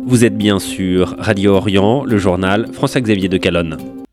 Vous êtes bien sûr Radio Orient, le journal François-Xavier de Calonne.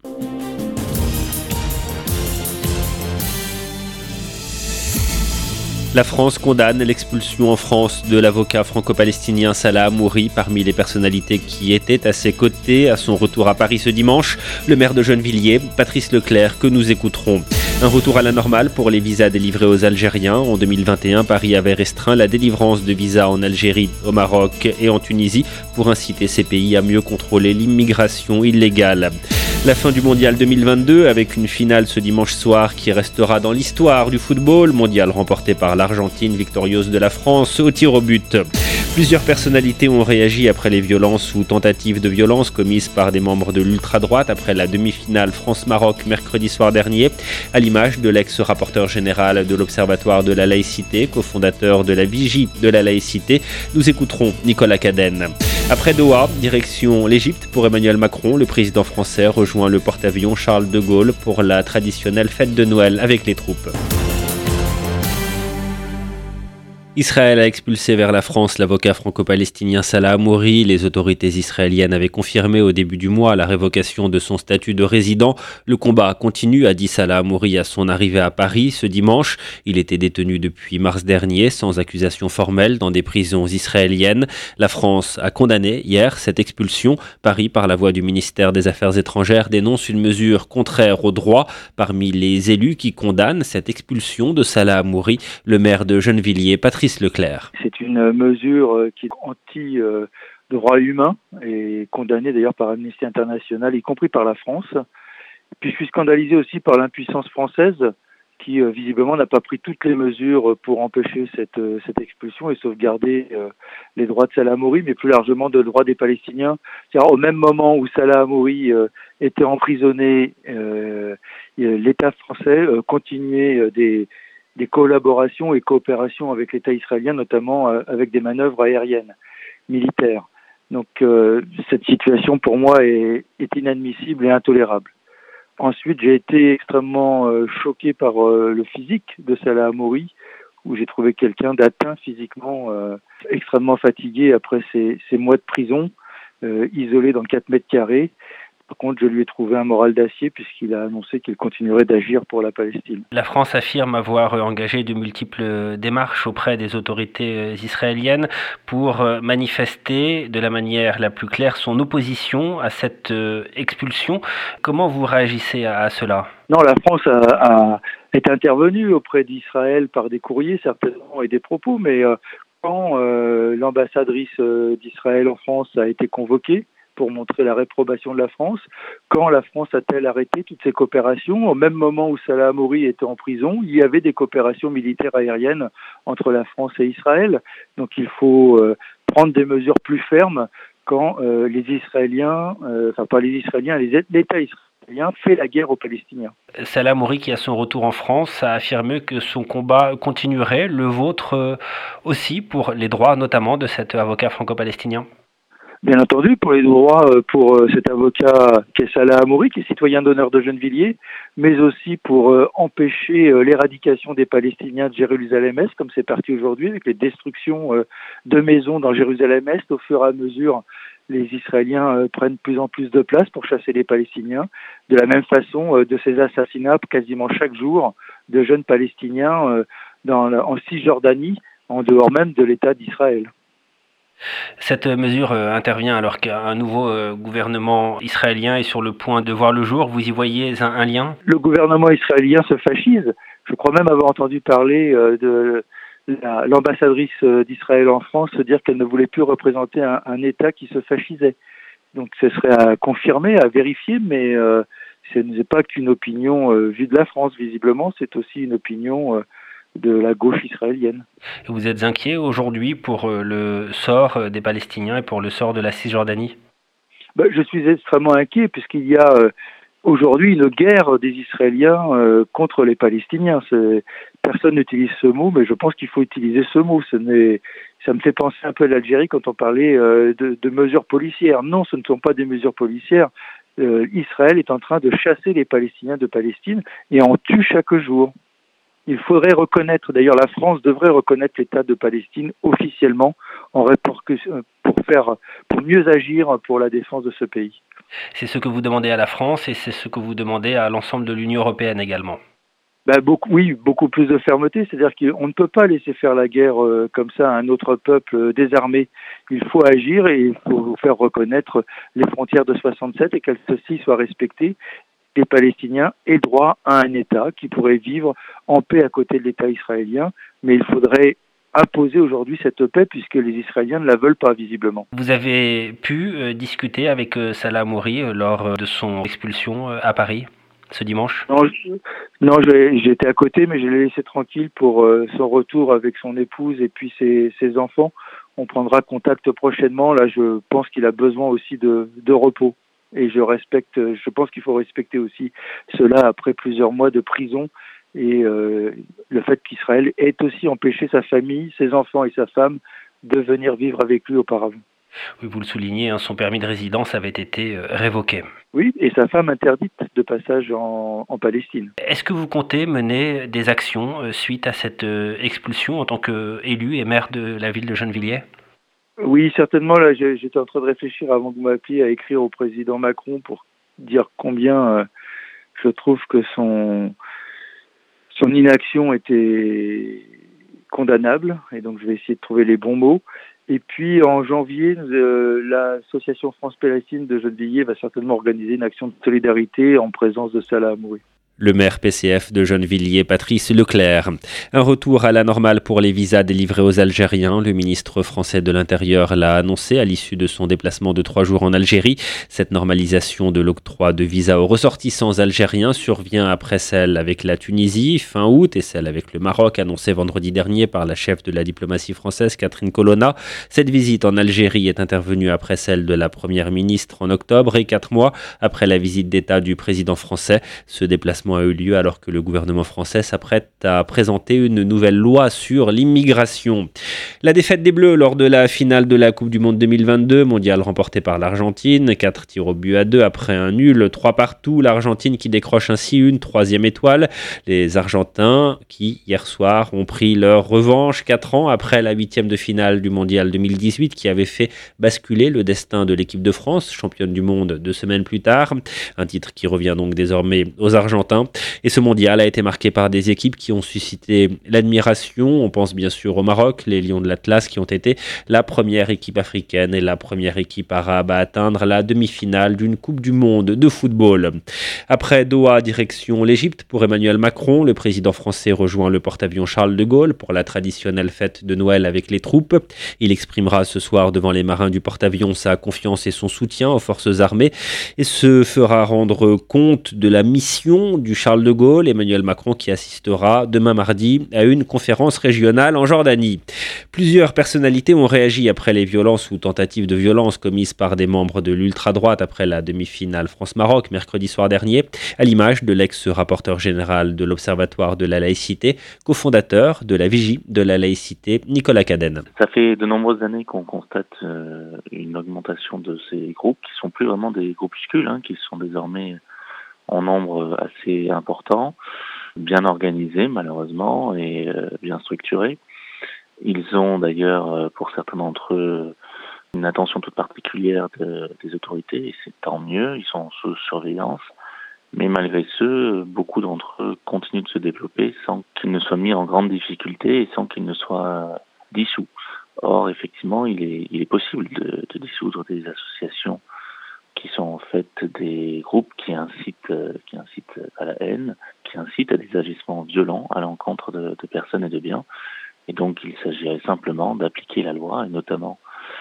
La France condamne l'expulsion en France de l'avocat franco-palestinien Salah Hamouri. Parmi les personnalités qui étaient à ses côtés à son retour à Paris ce dimanche, le maire de Gennevilliers, Patrice Leclerc, que nous écouterons. Un retour à la normale pour les visas délivrés aux Algériens. En 2021, Paris avait restreint la délivrance de visas en Algérie, au Maroc et en Tunisie pour inciter ces pays à mieux contrôler l'immigration illégale. La fin du mondial 2022 avec une finale ce dimanche soir qui restera dans l'histoire du football. Mondial remporté par l'Argentine, victorieuse de la France au tir au but. Plusieurs personnalités ont réagi après les violences ou tentatives de violence commises par des membres de l'ultra-droite après la demi-finale France-Maroc mercredi soir dernier, à l'image de l'ex-rapporteur général de l'Observatoire de la laïcité, cofondateur de la Vigie de la laïcité. Nous écouterons Nicolas Cadenne. Après Doha, direction l'Égypte pour Emmanuel Macron, le président français rejoint le porte-avions Charles de Gaulle pour la traditionnelle fête de Noël avec les troupes. Israël a expulsé vers la France l'avocat franco-palestinien Salah Hamouri. Les autorités israéliennes avaient confirmé au début du mois la révocation de son statut de résident. Le combat continue, a dit Salah Hamouri à son arrivée à Paris ce dimanche. Il était détenu depuis mars dernier, sans accusation formelle, dans des prisons israéliennes. La France a condamné hier cette expulsion. Paris, par la voix du ministère des Affaires étrangères, dénonce une mesure contraire au droit. Parmi les élus qui condamnent cette expulsion de Salah Hamouri, le maire de Gennevilliers, Patrice Leclerc. C'est une mesure qui est anti-droit humain et condamnée d'ailleurs par Amnesty International, y compris par la France. Puis je suis scandalisé aussi par l'impuissance française qui visiblement n'a pas pris toutes les mesures pour empêcher cette expulsion et sauvegarder les droits de Salah Hamouri, mais plus largement le droit des Palestiniens. C'est-à-dire au même moment où Salah Hamouri était emprisonné, l'État français continuait des collaborations et coopérations avec l'État israélien, notamment avec des manœuvres aériennes, militaires. Donc cette situation pour moi est inadmissible et intolérable. Ensuite, j'ai été extrêmement choqué par le physique de Salah Hamouri, où j'ai trouvé quelqu'un d'atteint physiquement, extrêmement fatigué après ces mois de prison, isolé dans 4 mètres carrés. Par contre, je lui ai trouvé un moral d'acier puisqu'il a annoncé qu'il continuerait d'agir pour la Palestine. La France affirme avoir engagé de multiples démarches auprès des autorités israéliennes pour manifester de la manière la plus claire son opposition à cette expulsion. Comment vous réagissez à cela ? Non, la France est intervenue auprès d'Israël par des courriers certainement et des propos, mais quand l'ambassadrice d'Israël en France a été convoquée, pour montrer la réprobation de la France. Quand la France a-t-elle arrêté toutes ces coopérations ? Au même moment où Salah Hamouri était en prison, il y avait des coopérations militaires aériennes entre la France et Israël. Donc il faut prendre des mesures plus fermes quand les Israéliens, l'État israélien fait la guerre aux Palestiniens. Salah Hamouri, qui à son retour en France, a affirmé que son combat continuerait, le vôtre aussi, pour les droits notamment de cet avocat franco-palestinien. Bien entendu, pour les droits pour cet avocat qui est Salah Hamouri, qui est citoyen d'honneur de Gennevilliers, mais aussi pour empêcher l'éradication des Palestiniens de Jérusalem-Est, comme c'est parti aujourd'hui, avec les destructions de maisons dans Jérusalem-Est. Au fur et à mesure, les Israéliens prennent de plus en plus de place pour chasser les Palestiniens. De la même façon, de ces assassinats quasiment chaque jour de jeunes Palestiniens en Cisjordanie, en dehors même de l'État d'Israël. Cette mesure intervient alors qu'un nouveau gouvernement israélien est sur le point de voir le jour. Vous y voyez un lien ? Le gouvernement israélien se fascise. Je crois même avoir entendu parler de l'ambassadrice d'Israël en France dire qu'elle ne voulait plus représenter un État qui se fascisait. Donc ce serait à confirmer, à vérifier, mais ce n'est pas qu'une opinion vue de la France, visiblement, c'est aussi une opinion de la gauche israélienne. Vous êtes inquiet aujourd'hui pour le sort des Palestiniens et pour le sort de la Cisjordanie ? Je suis extrêmement inquiet puisqu'il y a aujourd'hui une guerre des Israéliens contre les Palestiniens. Personne n'utilise ce mot, mais je pense qu'il faut utiliser ce mot. Ça me fait penser un peu à l'Algérie quand on parlait de mesures policières. Non, ce ne sont pas des mesures policières. Israël est en train de chasser les Palestiniens de Palestine et en tue chaque jour. Il faudrait reconnaître, d'ailleurs la France devrait reconnaître l'État de Palestine officiellement pour pour mieux agir pour la défense de ce pays. C'est ce que vous demandez à la France et c'est ce que vous demandez à l'ensemble de l'Union européenne également. Beaucoup plus de fermeté, c'est-à-dire qu'on ne peut pas laisser faire la guerre comme ça à un autre peuple désarmé. Il faut agir et il faut faire reconnaître les frontières de 67 et qu'elles ceci soient respectées. Les Palestiniens aient droit à un État qui pourrait vivre en paix à côté de l'État israélien, mais il faudrait imposer aujourd'hui cette paix puisque les Israéliens ne la veulent pas visiblement. Vous avez pu discuter avec Salah Hamouri lors de son expulsion à Paris ce dimanche? Non, j'étais à côté, mais je l'ai laissé tranquille pour son retour avec son épouse et puis ses enfants. On prendra contact prochainement. Là, je pense qu'il a besoin aussi de repos. Et je pense qu'il faut respecter aussi cela après plusieurs mois de prison et le fait qu'Israël ait aussi empêché sa famille, ses enfants et sa femme de venir vivre avec lui auparavant. Oui, vous le soulignez, son permis de résidence avait été révoqué. Oui, et sa femme interdite de passage en Palestine. Est-ce que vous comptez mener des actions suite à cette expulsion en tant qu'élu et maire de la ville de Gennevilliers? Oui, certainement. Là, j'étais en train de réfléchir avant que vous m'appeliez à écrire au président Macron pour dire combien je trouve que son inaction était condamnable. Et donc, je vais essayer de trouver les bons mots. Et puis, en janvier, l'association France-Palestine de Gennevilliers va certainement organiser une action de solidarité en présence de Salah Hamouri. Le maire PCF de Gennevilliers, Patrice Leclerc. Un retour à la normale pour les visas délivrés aux Algériens. Le ministre français de l'Intérieur l'a annoncé à l'issue de son déplacement de 3 jours en Algérie. Cette normalisation de l'octroi de visas aux ressortissants algériens survient après celle avec la Tunisie fin août et celle avec le Maroc annoncée vendredi dernier par la chef de la diplomatie française Catherine Colonna. Cette visite en Algérie est intervenue après celle de la première ministre en octobre et 4 mois après la visite d'État du président français. Ce déplacement a eu lieu alors que le gouvernement français s'apprête à présenter une nouvelle loi sur l'immigration. La défaite des Bleus lors de la finale de la Coupe du Monde 2022, mondiale remportée par l'Argentine, 4 tirs au but à 2 après un nul, 3 partout, l'Argentine qui décroche ainsi une 3e étoile. Les Argentins qui, hier soir, ont pris leur revanche 4 ans après la 8e de finale du mondial 2018 qui avait fait basculer le destin de l'équipe de France, championne du monde 2 semaines plus tard. Un titre qui revient donc désormais aux Argentins. Et ce mondial a été marqué par des équipes qui ont suscité l'admiration. On pense bien sûr au Maroc, les Lions de l'Atlas qui ont été la première équipe africaine et la première équipe arabe à atteindre la demi-finale d'une Coupe du Monde de football. Après Doha, direction l'Égypte pour Emmanuel Macron. Le président français rejoint le porte-avions Charles de Gaulle pour la traditionnelle fête de Noël avec les troupes. Il exprimera ce soir devant les marins du porte-avions sa confiance et son soutien aux forces armées et se fera rendre compte de la mission du Charles de Gaulle, Emmanuel Macron qui assistera demain mardi à une conférence régionale en Jordanie. Plusieurs personnalités ont réagi après les violences ou tentatives de violence commises par des membres de l'ultra-droite après la demi-finale France-Maroc mercredi soir dernier, à l'image de l'ex-rapporteur général de l'Observatoire de la laïcité, cofondateur de la Vigie de la laïcité, Nicolas Cadenne. Ça fait de nombreuses années qu'on constate une augmentation de ces groupes qui sont plus vraiment des groupuscules, qui sont désormais en nombre assez important, bien organisés malheureusement et bien structurés. Ils ont d'ailleurs, pour certains d'entre eux, une attention toute particulière des autorités et c'est tant mieux, ils sont sous surveillance. Mais malgré ce, beaucoup d'entre eux continuent de se développer sans qu'ils ne soient mis en grande difficulté et sans qu'ils ne soient dissous. Or, effectivement, il est possible de dissoudre des associations qui sont en fait des groupes qui incitent à la haine, qui incitent à des agissements violents à l'encontre de personnes et de biens. Et donc il s'agirait simplement d'appliquer la loi, et notamment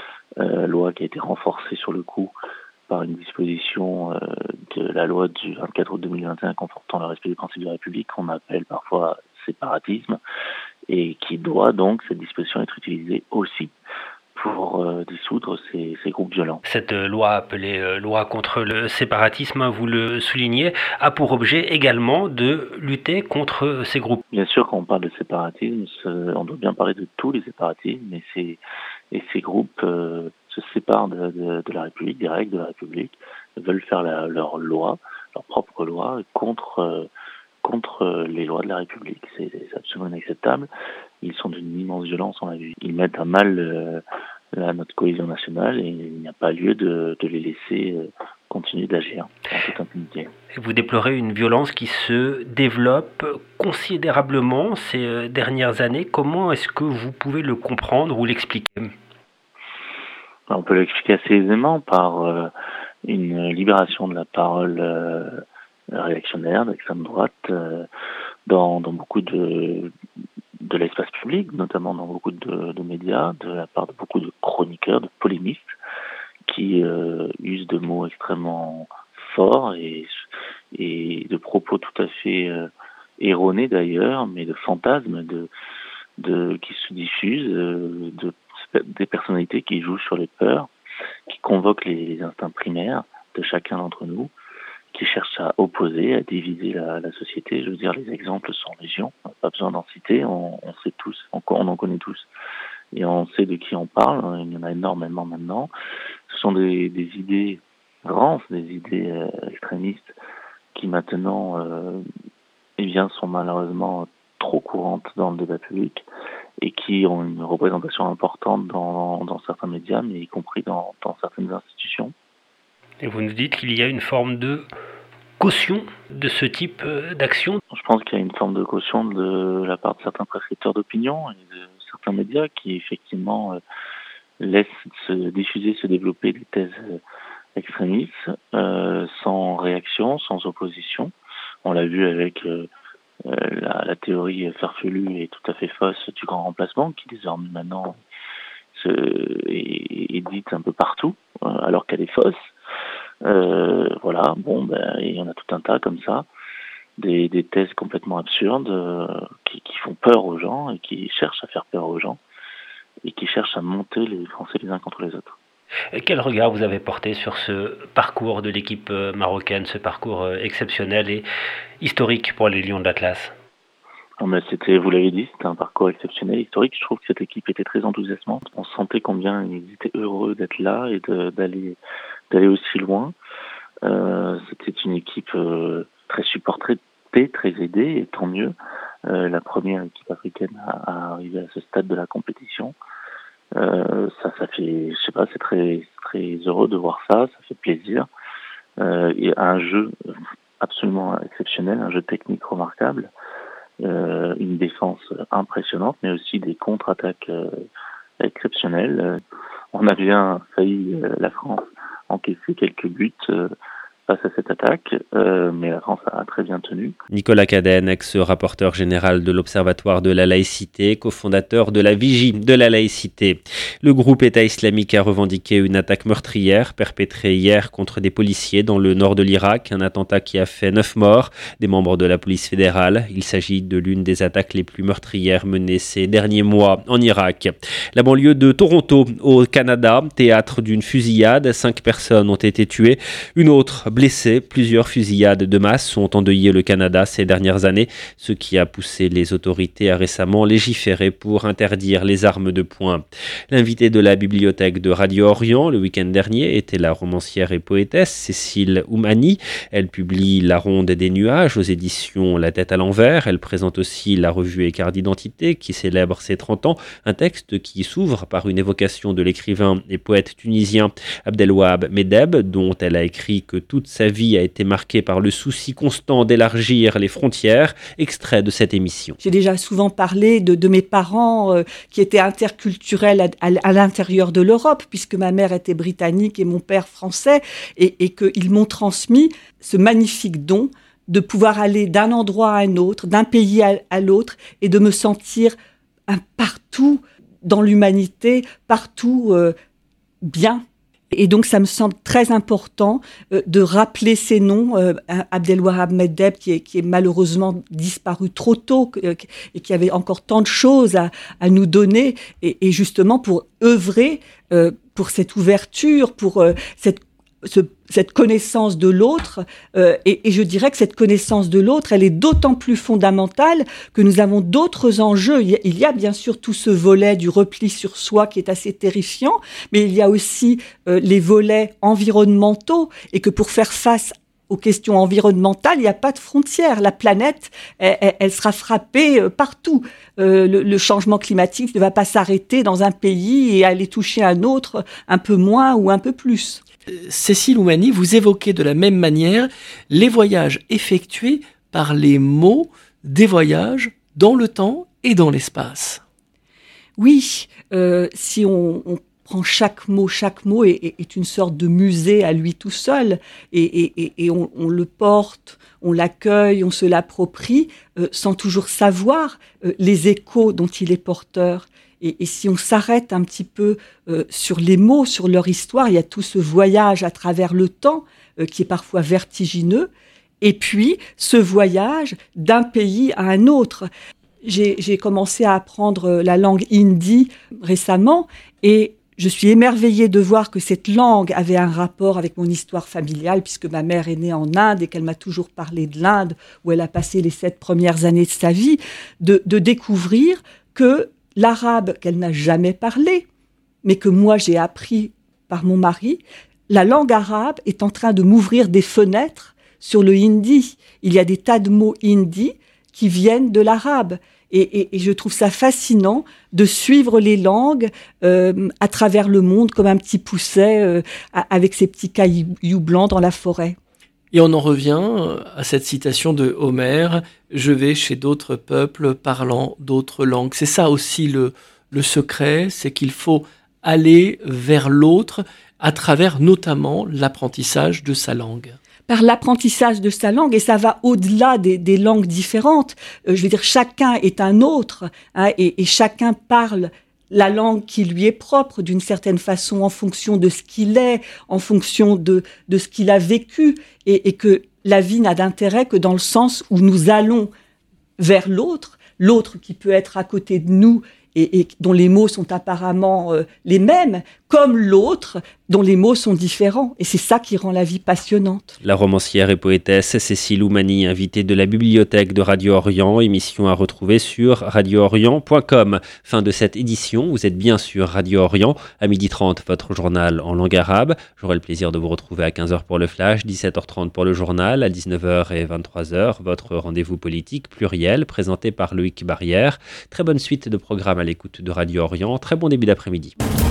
loi qui a été renforcée sur le coup par une disposition de la loi du 24 août 2021 confortant le respect des principes de la République, qu'on appelle parfois séparatisme, et qui doit donc, cette disposition, être utilisée aussi pour dissoudre ces groupes violents. Cette loi appelée loi contre le séparatisme, vous le soulignez, a pour objet également de lutter contre ces groupes. Bien sûr, quand on parle de séparatisme, on doit bien parler de tous les séparatismes, et ces groupes se séparent de la République, des règles de la République, veulent faire leur loi, leur propre loi, contre les lois de la République. C'est absolument inacceptable. Ils sont d'une immense violence, on l'a vu. Ils mettent à mal notre cohésion nationale et il n'y a pas lieu de les laisser continuer d'agir en toute impunité. Vous déplorez une violence qui se développe considérablement ces dernières années. Comment est-ce que vous pouvez le comprendre ou l'expliquer ? On peut l'expliquer assez aisément par une libération de la parole réactionnaire d'extrême droite dans beaucoup de l'espace public, notamment dans beaucoup de médias, de la part de beaucoup de chroniqueurs, de polémistes, qui usent de mots extrêmement forts et de propos tout à fait erronés d'ailleurs, mais de fantasmes qui se diffusent, des personnalités qui jouent sur les peurs, qui convoquent les instincts primaires de chacun d'entre nous, qui cherchent à opposer, à diviser la société. Je veux dire, les exemples sont légion, pas besoin d'en citer, on sait tous, on en connaît tous, et on sait de qui on parle, il y en a énormément maintenant. Ce sont des idées rances, des idées extrémistes qui maintenant sont malheureusement trop courantes dans le débat public et qui ont une représentation importante dans certains médias, mais y compris dans certaines institutions. Et vous nous dites qu'il y a une forme de caution de ce type d'action ? Je pense qu'il y a une forme de caution de la part de certains prescripteurs d'opinion et de certains médias qui effectivement laissent se diffuser, se développer des thèses extrémistes sans réaction, sans opposition. On l'a vu avec la théorie farfelue et tout à fait fausse du grand remplacement qui désormais maintenant est dite un peu partout alors qu'elle est fausse. Il y en a tout un tas comme ça, des thèses complètement absurdes qui font peur aux gens et qui cherchent à faire peur aux gens et qui cherchent à monter les Français les uns contre les autres. Et quel regard vous avez porté sur ce parcours de l'équipe marocaine, ce parcours exceptionnel et historique pour les Lions de l'Atlas ? Vous l'avez dit, c'était un parcours exceptionnel, historique. Je trouve que cette équipe était très enthousiasmante. On sentait combien ils étaient heureux d'être là et d'aller aussi loin. C'était une équipe très supportée, très aidée, et tant mieux. La première équipe africaine à arriver à ce stade de la compétition. Ça fait, c'est très, très heureux de voir ça fait plaisir. Et un jeu absolument exceptionnel, un jeu technique remarquable. Une défense impressionnante, mais aussi des contre-attaques exceptionnelles. On a bien failli, la France, encaisser quelques buts face à cette attaque, mais la France a très bien tenu. Nicolas Cadenne, ex-rapporteur général de l'Observatoire de la laïcité, cofondateur de la Vigie de la laïcité. Le groupe État islamique a revendiqué une attaque meurtrière perpétrée hier contre des policiers dans le nord de l'Irak, un attentat qui a fait 9 morts, des membres de la police fédérale. Il s'agit de l'une des attaques les plus meurtrières menées ces derniers mois en Irak. La banlieue de Toronto, au Canada, théâtre d'une fusillade, 5 personnes ont été tuées, une autre blessés. Plusieurs fusillades de masse ont endeuillé le Canada ces dernières années, ce qui a poussé les autorités à récemment légiférer pour interdire les armes de poing. L'invitée de la bibliothèque de Radio Orient le week-end dernier était la romancière et poétesse Cécile Oumani. Elle publie La Ronde des Nuages aux éditions La Tête à l'envers. Elle présente aussi la revue Écart d'identité qui célèbre ses 30 ans, un texte qui s'ouvre par une évocation de l'écrivain et poète tunisien Abdelwahab Medeb, dont elle a écrit que toute sa vie a été marquée par le souci constant d'élargir les frontières. Extrait de cette émission. J'ai déjà souvent parlé de mes parents qui étaient interculturels à l'intérieur de l'Europe, puisque ma mère était britannique et mon père français, et qu'ils m'ont transmis ce magnifique don de pouvoir aller d'un endroit à un autre, d'un pays à l'autre, et de me sentir partout dans l'humanité, partout bien. Et donc, ça me semble très important de rappeler ces noms. Abdelwahab Medeb, qui est malheureusement disparu trop tôt et qui avait encore tant de choses à nous donner, et justement pour œuvrer pour cette ouverture, pour cette connaissance de l'autre, et je dirais que cette connaissance de l'autre, elle est d'autant plus fondamentale que nous avons d'autres enjeux. Il y a bien sûr tout ce volet du repli sur soi qui est assez terrifiant, mais il y a aussi les volets environnementaux, et que pour faire face aux questions environnementales, il n'y a pas de frontières. La planète, elle sera frappée partout. Le changement climatique ne va pas s'arrêter dans un pays et aller toucher un autre un peu moins ou un peu plus. Cécile Oumani, vous évoquez de la même manière les voyages effectués par les mots, des voyages dans le temps et dans l'espace. Oui, si on prend chaque mot est une sorte de musée à lui tout seul, et on le porte, on l'accueille, on se l'approprie, sans toujours savoir les échos dont il est porteur. Et si on s'arrête un petit peu sur les mots, sur leur histoire, il y a tout ce voyage à travers le temps qui est parfois vertigineux, et puis ce voyage d'un pays à un autre. J'ai commencé à apprendre la langue hindi récemment, et je suis émerveillée de voir que cette langue avait un rapport avec mon histoire familiale, puisque ma mère est née en Inde et qu'elle m'a toujours parlé de l'Inde, où elle a passé les 7 premières années de sa vie, de découvrir que l'arabe qu'elle n'a jamais parlé, mais que moi j'ai appris par mon mari, la langue arabe est en train de m'ouvrir des fenêtres sur le hindi. Il y a des tas de mots hindi qui viennent de l'arabe. Et je trouve ça fascinant de suivre les langues à travers le monde comme un petit pousset avec ses petits cailloux blancs dans la forêt. Et on en revient à cette citation de Homère, « Je vais chez d'autres peuples parlant d'autres langues ». C'est ça aussi le secret, c'est qu'il faut aller vers l'autre à travers notamment l'apprentissage de sa langue. Par l'apprentissage de sa langue, et ça va au-delà des langues différentes. Je veux dire, chacun est un autre, hein, et chacun parle la langue qui lui est propre d'une certaine façon en fonction de ce qu'il est, en fonction de ce qu'il a vécu, et que la vie n'a d'intérêt que dans le sens où nous allons vers l'autre qui peut être à côté de nous et dont les mots sont apparemment les mêmes, comme l'autre dont les mots sont différents. Et c'est ça qui rend la vie passionnante. La romancière et poétesse Cécile Oumani, invitée de la bibliothèque de Radio Orient, émission à retrouver sur radioorient.com. Fin de cette édition, vous êtes bien sur Radio Orient. À 12h30, votre journal en langue arabe. J'aurai le plaisir de vous retrouver à 15h pour le flash, 17h30 pour le journal, à 19h et 23h, votre rendez-vous politique pluriel présenté par Loïc Barrière. Très bonne suite de programmes à l'écoute de Radio Orient. Très bon début d'après-midi.